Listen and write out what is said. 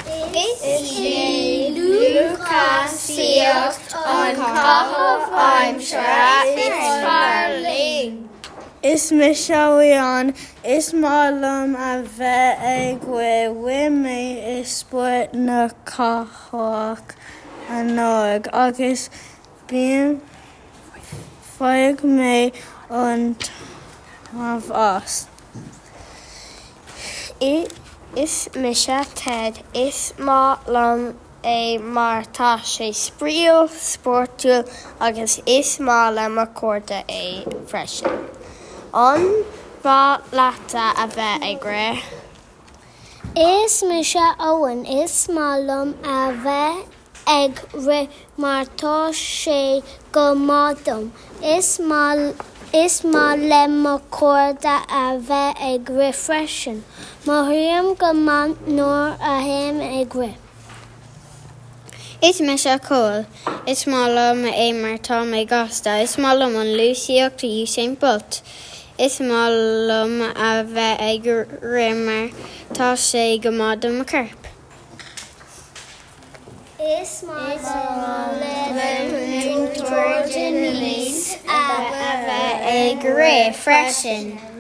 Is é Lucasíocht an cathal aimsire is farling. Is me seoíonn is málam a bheith ag mé is sport na cathaach an nág agus bíonn foiag mé an taobh as. Is mise Ted is málam mar tá sé sprío sportúil agus is málam a cuarta freisin. An bhá leata a bheith ag ré. Is mise Owen is málam a bheith ag ré mar tá sé go mádum. Is má le mo cuarda a bheith ag ré freisin. Má thuaim go man nóir a théim ag ré. Is me se cóil, is málam mar tá mé gasta, is málam an Lucaíocht a Usain Bolt. Is málam a bheith ag ré mar tá sé go mádum a carp. Is málam le Jordan Lees A bheith ag ré freisin.